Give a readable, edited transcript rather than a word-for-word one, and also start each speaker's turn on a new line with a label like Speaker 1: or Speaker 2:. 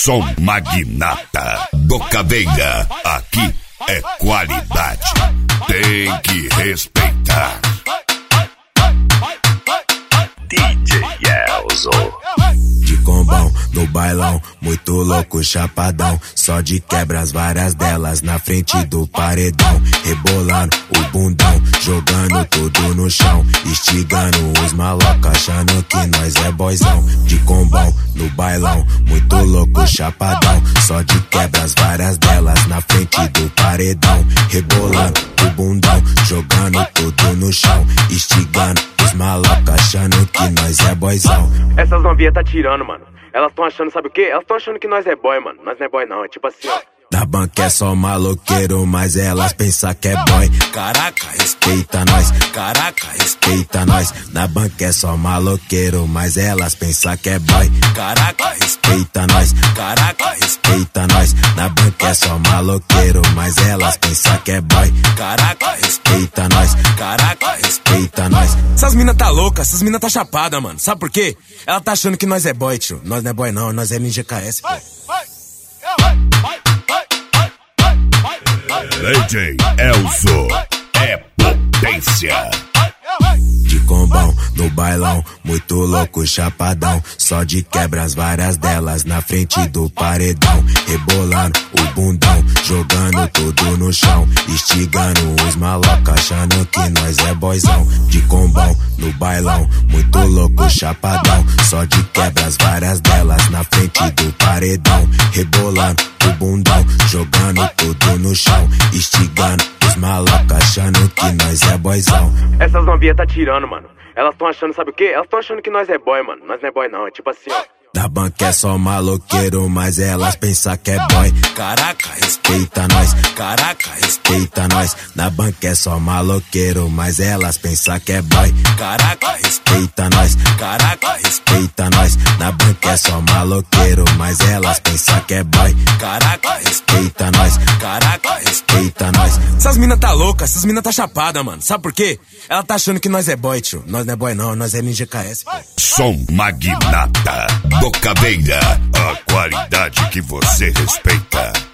Speaker 1: Som magnata do Caveira, aqui é qualidade, tem que respeitar. DJ Elzo.
Speaker 2: De combão, no bailão, muito louco, chapadão. Só de quebras, várias delas na frente do paredão. Rebolando o bundão, jogando tudo no chão. Instigando os malocos, achando que nós é boizão. De combão, no bailão, muito louco, chapadão. Só de quebras, várias delas na frente do paredão. Rebolando o bundão, jogando tudo no chão. Instigando os malocos, achando que nós é boizão.
Speaker 3: Essas novinhas tá tirando, mano. Elas tão achando, sabe o quê? Elas tão achando que nós é boy, mano. Nós não é boy não, é tipo assim, ó.
Speaker 2: Na banca é só maloqueiro, mas elas pensam que é boy. Caraca, respeita nós. Caraca, respeita nós. Na banca é só maloqueiro, mas elas pensam que é boy. Caraca, respeita nós. Caraca, respeita nós. Na banca é só maloqueiro, mas elas pensam que é boy. Caraca, respeita nós. Caraca, respeita nós. Essas mina tá louca, essas mina tá chapada, mano. Sabe por quê? Ela tá achando que nós é boy, tio. Nós não é boy não, nós é NGKS, pô.
Speaker 1: DJ Elzo é potência.
Speaker 2: De combão, no bailão, muito louco, chapadão. Só de quebras, várias delas na frente do paredão. Rebolando o bundão, jogando tudo no chão. Instigando os malocos, achando que nós é boizão. De combão, no bailão, muito louco, chapadão. Só de quebras, várias delas na frente do paredão. Rebolando o bundão, jogando tudo no chão. Instigando os malocos, achando que nós é boizão.
Speaker 3: Essas novinhas tá tirando, mano. Elas tão achando, sabe o quê? Elas tão achando que nós é boy, mano. Nós não é boy não, é tipo assim, ó.
Speaker 2: Da banca é só maloqueiro, mas elas pensam que é boy. Caraca, respeita nós. Caraca, respeita nós. Na banca é só maloqueiro, mas elas pensam que é boy. Caraca, respeita nós. Caraca, respeita nós. Na banca é só maloqueiro, mas elas pensam que é boy. Caraca, respeita nós. Caraca, respeita nós. Essas mina tá louca, essas mina tá chapada, mano. Sabe por quê? Ela tá achando que nós é boy, tio. Nós não é boy não, nós é NGKS, pô.
Speaker 1: Som magnata do Caveira, a qualidade que você respeita.